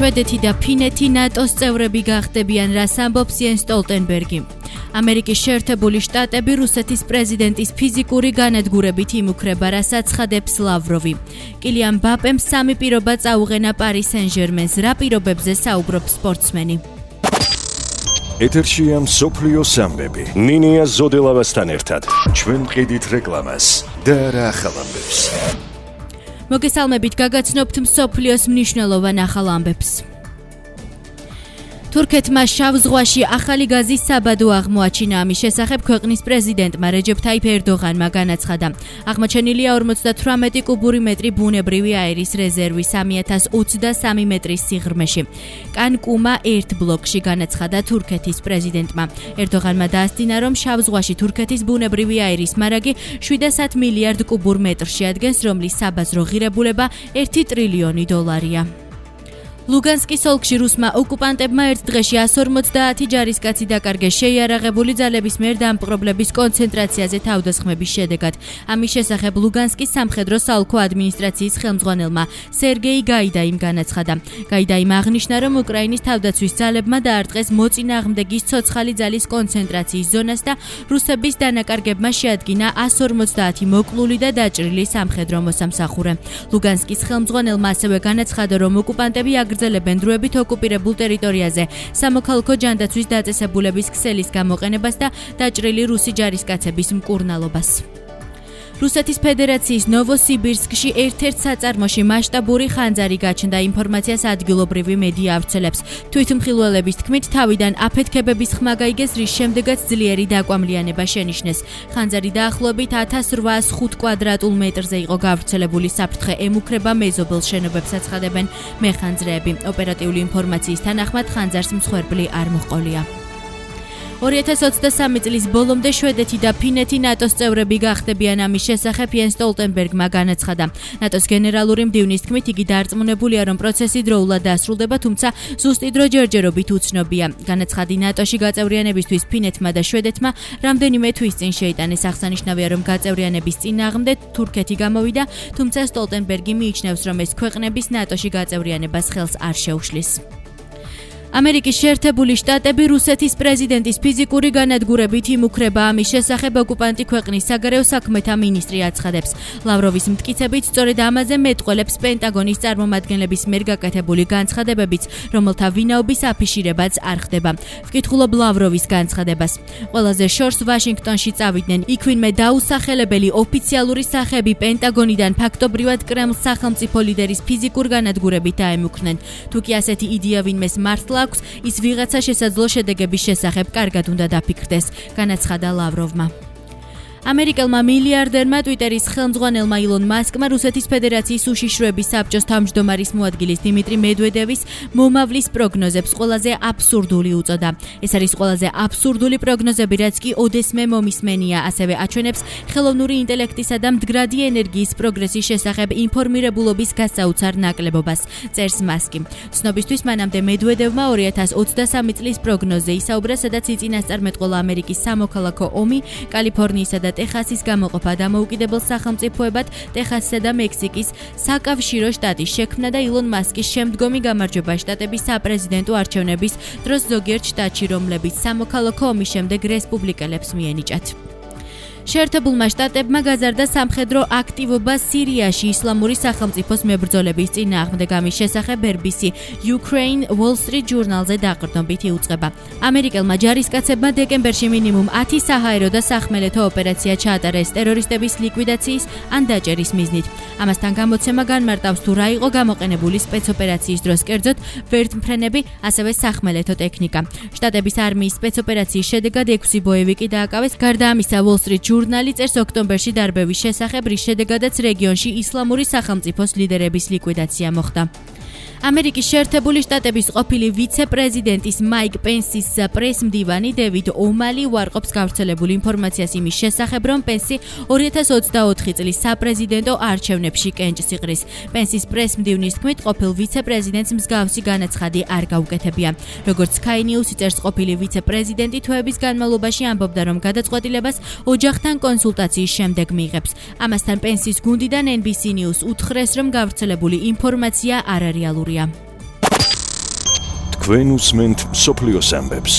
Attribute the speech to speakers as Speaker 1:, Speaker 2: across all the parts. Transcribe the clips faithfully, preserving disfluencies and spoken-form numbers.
Speaker 1: შვედეთი და ფინეთი ნატოს წევრები გახდებიან, რას ამბობს იენს სტოლტენბერგი. ამერიკის შეერთებული შტატები რუსეთის პრეზიდენტის ფიზიკური განადგურებით იმუქრება, რაც აცხადებს ლავროვი. კილიან მბაპემ სამი პირობა წაუღენა პარი სენ-ჟერმენს. რა პირობებზე საუბრობს სპორტსმენი?
Speaker 2: ეთერშია მსოფლიოს ამბები. ნინია ზოდელავასთან ერთად. ჩვენ მყიდით რეკლამას და რა ახალ ამბებს.
Speaker 1: მოგესალმებით, გაგაცნობთ მსოფლიოს მნიშვნელოვან ახალ ამბებს. თურქეთმა შავ ზღვაში ახალი გაზის საბადო აღმოაჩინა. ამის შესახებ ქვეყნის პრეზიდენტმა რეჯეფ თაიფ ერდოღანმა განაცხადა. აღმოჩენილია ორმოცდათვრამეტი კუბური მეტრი ბუნებრივი აირის რეზერვი სამი ათას ოცდასამი მეტრის სიღრმეში. კანკუმა ერთ ბლოკში, განაცხადა თურქეთის პრეზიდენტმა. ერდოღანმა დაასტინა, რომ შავ ზღვაში თურქეთის ბუნებრივი აირის მარაგი შვიდასად მილიარდ კუბურ მეტრს შეადგენს, რომლის საბაზრო ღირებულება ერთი ტრილიონი დოლარია. ლუგანსკის ოლქში რუსმა ოკუპანტებმა ერთ დღეში εκατს ორმოცდაათი ჯარისკაცი დაკარგეს შეიარაღებული ძალების მიერ დამპყრობლების კონცენტრაციაზე თავდასხმების შედეგად. ამის შესახებ ლუგანსკის სამხედრო საოლქო ადმინისტრაციის ხელმძღვანელმა სერგეი გაიდაიმ განაცხადა. გაიდაიმ აღნიშნა, რომ უკრაინის თავდაცვის ძალებმა დაარტყეს მოწინააღმდეგის ცოცხალი ძალის კონცენტრაციის ზონას და რუსების დანაკარგებმა შეადგინა εκατს ორმოცდაათი მოკლული და დაჭრილი სამხედრო მოსამსახურე. ლუგანსკის ხელმძღვანელმა ასევე განაცხადა, რომ ოკუპანტები აგრძელებენ დროებით ოკუპირებულ ტერიტორიაზე სამოქალაქო ჯანდაცვის დაწესებულების ქსელის გამოყენებას და დაჭრილი რუსი ჯარისკაცების მკურნალობას. რუსეთის ფედერაციის ნოვოსიბირსკში ერთ-ერთ საწარმოში მასშტაბური ხანძარი გაჩნდა. ინფორმაციას ადგილობრივი მედია ავრცელებს. თვითმხილველების თქმით, თავიდან აფეთქებების ხმა გაიგეს, რის შემდეგაც ძლიერი დაკვამლიანება შენიშნეს. ხანძარი დაახლოებით ათას რვაას ხუთ კვადრატულ მეტრზე იყო გავრცელებული. საფრთხე ემუქრება მეზობელ შენობებს, აცხადებენ მეხანძრეები. ოპერატიული ინფორმაციის თანახმად ხანძარს მსხვერპლი არ მოჰყოლია. ორი ათას ოცდასამი წლის ბოლომდე შვედეთი და ფინეთი ნატოს წევრები გახდებიან. ამის შესახებ იენს სტოლტენბერგმა განაცხადა. ნატოს გენერალური მდივნის თქმით, იგი დარწმუნებულია, რომ პროცესი დროულად დასრულდება, თუმცა ზუსტი დრო ჯერჯერობით უცნობია. განაცხადი ნატოში გაწევრიანებისთვის ფინეთმა და შვედეთმა რამდენიმე თვის წინ შეიტანეს. აღსანიშნავია, რომ გაწევრიანების წინააღმდეგ თურქეთი გამოვიდა, თუმცა სტოლტენბერგი მიიჩნევს, რომ ეს ქვეყნების ნატოში გაწევრიანებას ხელს არ შეუშლის. ამერიკის შეერთებული შტატები რუსეთის პრეზიდენტის ფიზიკური განადგურებით იმუქრება. ამის შესახებ ოკუპანტი ქვეყნის საგარეო საქმეთა მინისტრი აცხადებს. ლავროვის მტკიცებით, სწორედ ამაზე მეტყველებს პენტაგონის წარმომადგენლების მიერ გაკეთებული განცხადებებიც, რომელთა ვინაობის აფიშირებაც არ ხდება. ვკითხულობ ლავროვის განცხადებას. ყველაზე შორს ვაშინგტონში წავიდნენ. იქ ვინმე დაუსახელებელი ოფიციალური სახეები პენტაგონიდან ფაქტობრივად კრემლს სახელმწიფო ლიდერის ფიზიკურ განადგურებით დაემუქრნენ. თუ კი ასეთი იდეა ვინმეს მართლა ის ვიღაცა შესაძლო შედეგების შესახებ კარგად უნდა დაფიქრდეს, განაცხადა ლავროვმა. ამერიკელმა მილიარდერმა ტვიტერის ხელმძღვანელმა ილონ მასკმა რუსეთის ფედერაციის უშიშროების საბჭოს თავმჯდომარის მოადგილის დიმიტრი მედვედევის მომავლის პროგნოზებს ყველაზე აბსურდული უწოდა. ეს არის ყველაზე აბსურდული პროგნოზები, რაც კი ოდესმე მომისმენია, ასევე აჩვენებს ხელოვნური ინტელექტისა და მდგრადი ენერგიის პროგრესის შესახებ ინფორმირებულობის გასაოცარ ნაკლებობას, წერს მასკი. ცნობისთვის მანამდე მედვედევმა ორი ათას ოცდასამი წლის პროგნოზზე ისაუბრა, სადაც იწინასწარმეტყველა ამერიკის სამოქალაქო ომი, კალიფორნიისა და ტეხასის გამოყოფა დამოუკიდებელ სახელმწიფოებად, ტეხასსა და მექსიკის საკავშირო შტატის შექმნა და ილონ მასკის შემდგომი გამარჯვება შტატების საპრეზიდენტო არჩევნების დროს ზოგიერთ შტატში, რომლებიც სამოქალაქო ომის შემდეგ რესპუბლიკელებს მიენიჭათ. შეერთებულმა შტატებმა გაზარდა სამხედრო აქტივობა სირიაში ისლამური სახელმწიფოს მებრძოლების წინააღმდეგ. ამის შესახებ эр ბი სი Ukraine Wall Street ჟურნალზე დაყრდნობით იუწყება. ამერიკელმა ჯარისკაცებმა დეკემბერში მინიმუმ ათი საჰაერო და სახმელეთო ოპერაცია ჩაატარეს ტერორისტების ლიკვიდაციის ან დაჭერის მიზნით. ამასთან გამოცემა განმარტავს, თუ რა იყო გამოყენებული სპეცოპერაციის დროს, კერძოდ ვერტმფრენები, ასევე სახმელეთო ტექნიკა. შტატების არმიის სპეცოპერაციის შედეგად ექვსი ბოევიკი დააკავეს. გარდა ამისა, Wall Street ჟურნალი წერს ოქტომბერში დარბევის შესახებ, რის შედეგადაც რეგიონში ისლამური სახელმწიფოს ლიდერების ლიკვიდაცია მოხდა. ამერიკის შეერთებული შტატების ყოფილი ვიცე-პრეზიდენტის მაიკ პენსის პრესმდივანი დევიდ ომალი უარყოფს გავრცელებული ინფორმაციას იმის შესახებ, რომ პენსი ორი ათას ოცდაოთხი წლის საპრეზიდენტო არჩევნებში კენჭს იყრის. პენსის პრესმდივნის თქმით, ყოფილ ვიცე-პრეზიდენტს მსგავსი განაცხადი არ გაუკეთებია. როგორც Sky News წერს, ყოფილი ვიცე-პრეზიდენტი თვეების განმავლობაში ამბობდა, რომ გადაწყვეტილებას ოჯახთან კონსულტაციის შემდეგ მიიღებს. ამასთან პენსის გუნდიდან ენ ბი სი News უთხრეს, რომ გავრცელებული ინფორმაცია არარეალურია.
Speaker 2: თქვენ უსმენთ მსოფლიოს ამბებს.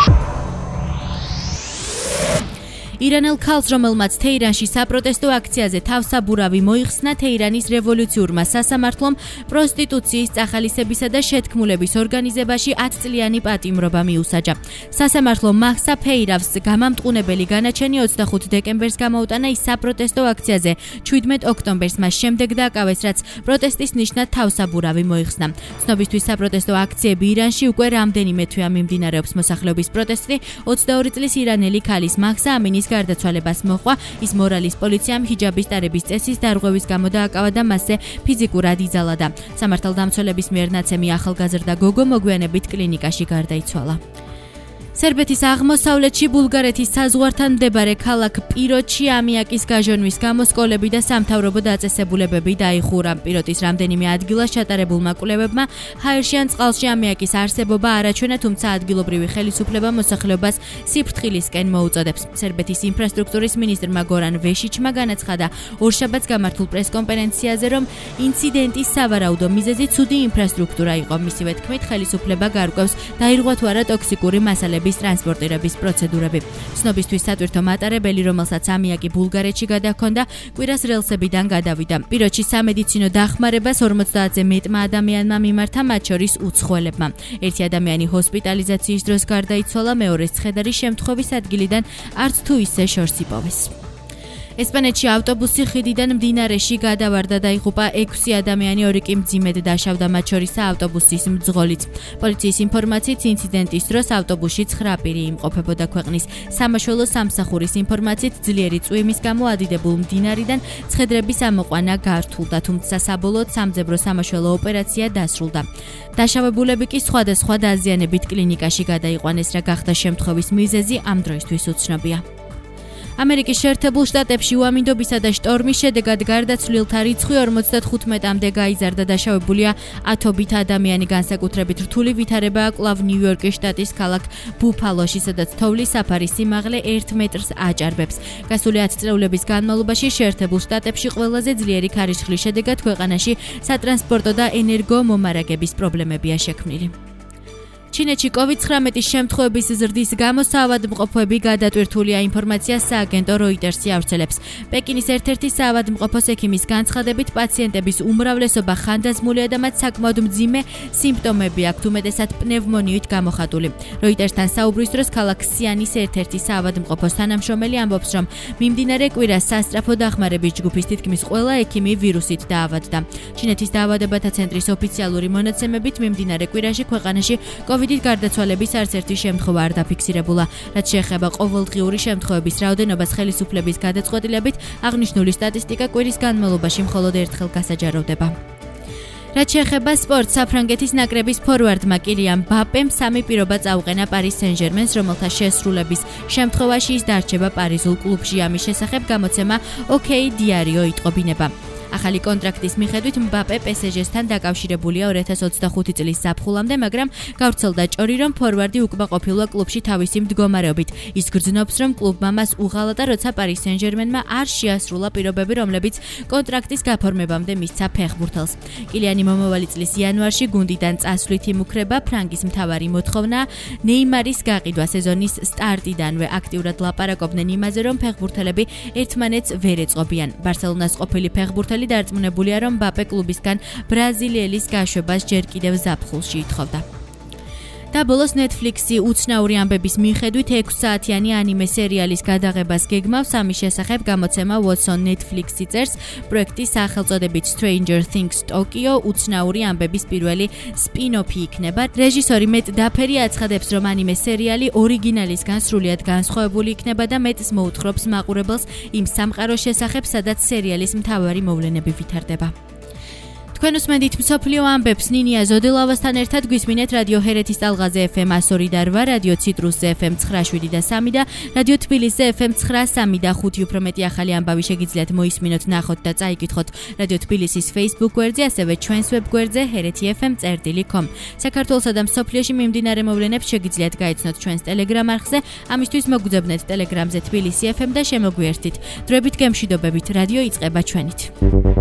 Speaker 1: ირანელ ქალს, რომელმაც თეირანში საპროტესტო აქციაზე თავსაბურავი მოიხსნა, თეირანის რევოლუციურმა სასამართლომ პროსტიტუციის წახალისებისა და შეთქმულების ორგანიზებაში ათწლიანი პატიმრობა მიუსაჯა. სასამართლომ მაჰსა ფეირავს გამამტყუნებელი განაჩენი ოცდახუთ დეკემბერს გამოუტანა ის საპროტესტო აქციაზე, ჩვიდმეტ ოქტომბერს მას შემდეგ დააკავეს, რაც პროტესტის ნიშნად თავსაბურავი მოიხსნა. ცნობისთვის საპროტესტო აქციები ირანში უკვე რამდენიმე თვეა მიმდინარეობს. მოსახლეობის პროტესტი ოცდაორი წლის ირანელი ქალის მაჰსა ამინის გარდაცვალებას მოჰყვა. ის მორალის პოლიციამ ჰიჯაბის ტარების წესის დარღვევის გამო დააკავა და მასზე ფიზიკურად იძალა. სამართალდამცველების მიერ ნაცემი ახალგაზრდა გოგო მოგვიანებით კლინიკაში გარდაიცვალა. სერბეთის აღმოსავლეთში ბულგარეთის საზღვართან მდებარე ქალაქ პიროტში ამიაკის გაჟონვის გამო სკოლები და სამთავრობო დაწესებულებები დაიხურა. პიროტის რამდენიმე ადგილას ჩატარებულმა კვლევებმა ჰაერში ან წყალში ამიაკის არსებობა არაჩვენა, თუმცა ადგილობრივი ხელისუფლება მოსახლეობას სიფრთხილისკენ მოუწოდებს. სერბეთის ინფრასტრუქტურის მინისტრმა გორან ვეშიჩმა განაცხადა ორშაბათს გამართულ პრესკონფერენციაზე, რომ ინციდენტის სავარაუდო მიზეზი ცუდი ინფრასტრუქტურა იყო. მისივე თქმით, ხელისუფლება გარკვევს დაირღვა თუ არა ტოქსიკური მასალების ტრანსპორტირების პროცედურები. ცნობისთვის სატვირთო მატარებელი, რომელსაც ამიაკი ბულგარეთში გადაჰქონდა, კვირას რელსებიდან გადავიდა. პიროტში სამედიცინო დახმარებას ორმოცდაათზე მეტმა ადამიანმა მიმართა, მათ შორის უცხოელებმა. ერთი ადამიანი ჰოსპიტალიზაციის დროს გარდაიცვალა, მეორეს ცხედარი შემთხვევის ადგილიდან არც თუ ისე შორს იპოვეს. ესპანეთში ავტობუსი ხიდიდან მდინარეში გადავარდა, დაიღუპა ექვსი ადამიანი, ორი კი მძიმედ დაშავდა, მათ შორისაა ავტობუსის მძღოლიც. პოლიციის ინფორმაციით, ინციდენტის დროს ავტობუსში ცხრა პირი იმყოფებოდა. ქვეყნის სამაშველო სამსახურის ინფორმაციით, ძლიერი წვიმის გამო ადიდებულ მდინარიდან ცხედრების ამოყვანა გართულდა, თუმცა საბოლოოდ სამძებრო სამაშველო ოპერაცია დასრულდა. დაშავებულები კი სხვადასხვა დაზიანებით კლინიკაში გადაიყვანეს. რა გახდა შემთხვევის მიზეზი, ამ დროისთვის უცნობია. ამერიკის შეერთებულ შტატებში უამინდობისა და შტორმის შედეგად გარდაცვლილთა რიცხვი ორმოცდათხუთმეტამდე გაიზარდა. დაშავებულია ათობით ადამიანი. განსაკუთრებით რთული ვითარებაა კვლავ ნიუ-იორკის შტატის ქალაქ ბუფალოში, სადაც თოვლის საფარის სიმაღლე ერთ მეტრს აჭარბებს. გასული ათწლეულების განმავლობაში შეერთებულ შტატებში ყველაზე ძლიერი ქარიშხლის შედეგად ქვეყანაში სატრანსპორტო და ენერგომომარაგების პრობლემებია შექმნილი. ჩინეთში კოვიდ ცხრამეტის შემთხვევების ზრდის გამო საავადმყოფოები გადატვირთულია. ინფორმაციას სააგენტო როიტერსი ავრცელებს. პეკინის ერთ-ერთი საავადმყოფოს ექიმის განცხადებით, პაციენტების უმრავლესობა ხანდაზმულია და მათ საკმაოდ მძიმე სიმპტომები აქვთ, უმეტესად პნევმონიით გამოხატული. როიტერსთან საუბრის დროს ქალაქ სიანის ერთ-ერთი საავადმყოფოს თანამშრომელი ამბობს, რომ მიმდინარე კვირას სასწრაფო დახმარების ჯგუფის თითქმის ყველა ექიმი ვირუსით დაავადდა. ჩინეთის დაავადებათა ცენტრის ოფიციალური მონაცემებით, მიმდინარე კვირაში ქვეყანაში კოვიდით გარდაცვალების არც ერთი შემთხვევა არ დაფიქსირებულა. რაც შეეხება ყოველდღიური შემთხვევების რაოდენობას, ხელისუფლების გადაწყვეტილებით აღნიშნული სტატისტიკა კვირის განმავლობაში მხოლოდ ერთხელ გასაჯაროვდება. რაც შეეხება სპორტს, საფრანგეთის ნაკრების ფორვარდმა კილიან მბაპემ სამი პირობა წაუყენა პარის სენ-ჟერმენს, რომელთა შესრულების შემთხვევაში ის დარჩება პარიზულ კლუბში. ამის შესახებ გამოცემა ოკეი დიარიო იტყობინება. ახალი კონტრაქტის მიხედვით მბაპე პესეჟესთან დაკავშირებულია ორი ათას ოცდახუთი წლის ზაფხულამდე, მაგრამ გავრცელდა ჭორი, რომ ფორვარდი უკმაყოფილოა კლუბში თავისი მდგომარეობით. ის გრძნობს, რომ კლუბმა მას უღალატა, როცა პარის სენ-ჟერმენმა არ შეასრულა პირობები, რომლებიც კონტრაქტის გაფორმებამდე მისცა ფეხბურთელს. კილიანი მომავალი წლის იანვარში გუნდიდან წასვლით იმუქრება. ფრანგის მთავარი მოთხოვნა ნეიმარის გაყიდვა. სეზონის სტარტიდანვე აქტიურად ლაპარაკობდნენ იმაზე, რომ ფეხბურთელები ერთმანეთს ვერ ეწყობიან. ბარსელონას ყოფილი ფეხბურთელი დარწმუნებულია, რომ მბაპე კლუბისგან ბრაზილიელის გაშვებას ჯერ კიდევ ზაფხულში ითხოვდა. და ბოლოს Netflix-ი უცნაური ამბების მიხედვით ექვს საათიანი ანიმე სერიალის გადაღებას გეგმავს. ამის შესახებ გამოცემა Watson Netflix-ი წერს. პროექტის სახელწოდებით Stranger Things Tokyo უცნაური ამბების პირველი სპინ-ოფი იქნება. რეჟისორი მეტ დაფერი აცხადებს, რომ ანიმე სერიალი ორიგინალისგან სრულიად განსხვავებული იქნება და მეტს მოუთხრობს მაყურებელს იმ სამყაროს შესახებ, სადაც სერიალის მთავარი მოვლენები ვითარდება. თქვენ უსმენთ მსოფლიო ამბებს ნინია ზოდელავასთან ერთად. გვისმინეთ რადიო ჰერეთის ტალღაზე ეფ ემ ასორი და რვა, რადიო ციტრუსზე ეფ ემ ცხრა შვიდი და სამი და რადიო თბილისზე ეფ ემ ცხრა სამი და ხუთი. უფრო მეტი ახალი ამბავი შეგიძლიათ მოისმინოთ, ნახოთ და წაიკითხოთ რადიო თბილისის Facebook გვერდზე, ასევე ჩვენს ვებ გვერდზე ჰერეთი ეფ ემ წერტილი კომ. საქართველოსა და მსოფლიოში მიმდინარე მოვლენებს შეგიძლიათ გაიცნოთ ჩვენს Telegram არხზე. ამისთვის მოგუძებნეთ Telegramზე თბილისი ეფ ემ და შემოგვიერთდით. დროებით გემშვიდობებით, რადიო იწყება ჩვენით.